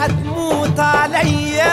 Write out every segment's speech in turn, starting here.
هتموت عليا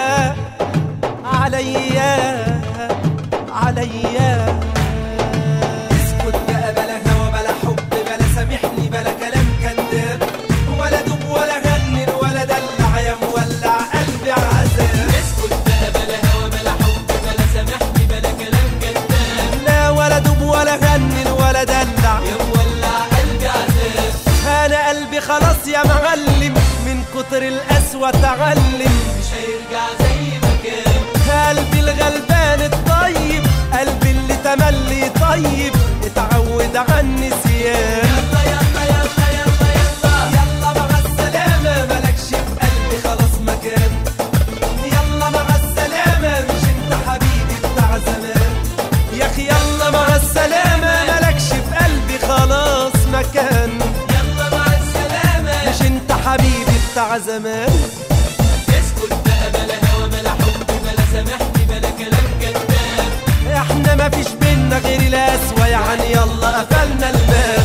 عليا عليا. اسكت بقى، بلا هوا بلا حب بلا سامحني بلا كلام كداب، ولا دوب ولا غنن ولا دلع يا مولع قلبي عذاب. اسكت بقى، بلا هوا بلا حب بلا سامحني بلا كلام كداب، لا ولا دوب ولا غنن ولا دلع يا مولع قلبي عذاب. انا قلبي خلاص يا معلم، من كتر القسوة اتعلم مش هيرجع زي ما كان. قلبي الغلبان الطيب، قلبي اللي تملي طيب، اتعود على النسيان. يلا يلا يلا يلا يلا يلا مع السلامة، مالكش في قلبي خلاص مكان. يلا مع السلامة، مش انت حبيبي بتاع زمان. يا اخي يلا مع السلامة، مالكش في قلبي خلاص مكان. يلا مع السلامة، مش انت حبيبي بتاع زمان. اسكت بقى، بلا هوا بلا حب بلا سامحني بلا كلام كداب. احنا مفيش بينا غير القسوة، يعني يلا قفلنا الباب.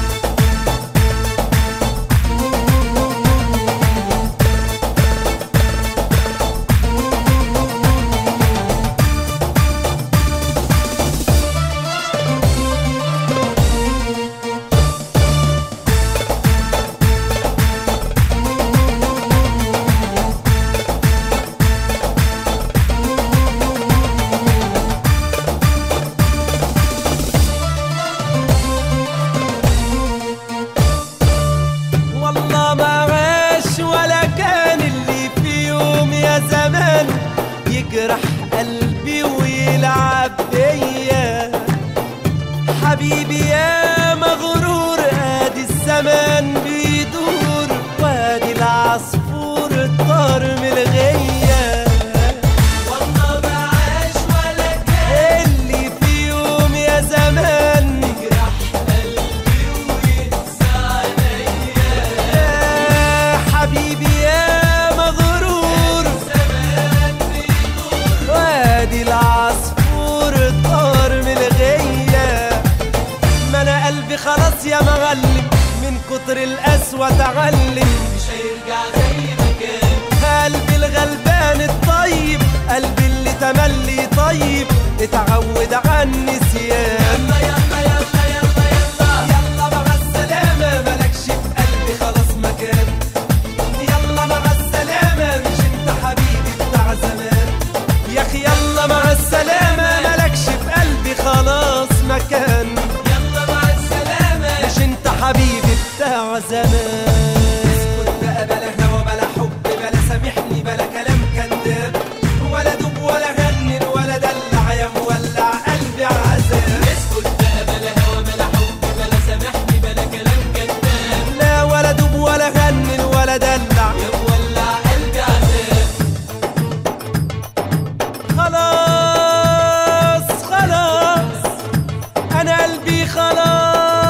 والله ما عاش ولا كان اللي في يوم يا زمان يجرح قلبي ويلعب بيا. حبيبي يا مغرور، ادي الزمان بيدور، وادي العصفور الطار من الغية. والله ما عاش ولا كان اللي في يوم يا زمان يجرح قلبي وينسى عليا. يا حبيبي يا مغرور، زمان بيدور، وادي العصفور طار من الغية. ما انا قلبي خلاص يا معلم، من كتر القسوة اتعلم مش هيرجع زي ما كان. قلبي الغلبان الطيب، قلبي اللي تملي طيب، اتعود على النسيان. يلا يلا يلا يلا يلا يلا مع السلامة، مالكش في قلبي خلاص مكان. يلا مع السلامة، مش انت حبيبي بتاع زمان. يا اخي يلا مع السلامة، مالكش في قلبي خلاص مكان. يلا مع السلامة، مش انت حبيبي بتاع زمان. اسكت بقى، بلا هوا بلا حب بلا سامحني بلا كلام كداب، ولا دوب ولا غنن ولا دلع يا مولع قلبي عذاب. اسكت بقى، بلا هوا بلا حب بلا سامحني بلا كلام كداب، لا ولا دوب ولا غنن ولا دلع يا مولع قلبي عذاب. خلاص خلاص، انا قلبي خلاص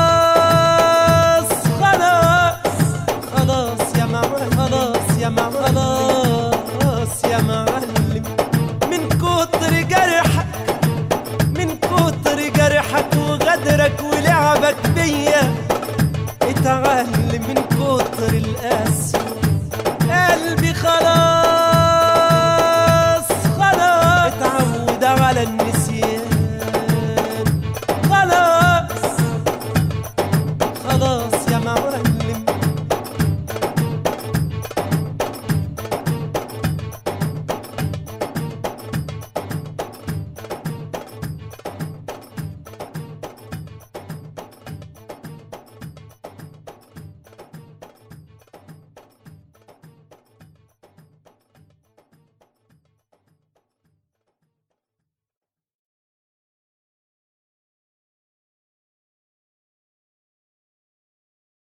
خلاص خلاص يا معلم، خلاص يا معلم، خلاص يا معلم. من كتر جرحك، من كتر جرحك وغدرك ولعبك بيا، اتعلم من كتر القسوة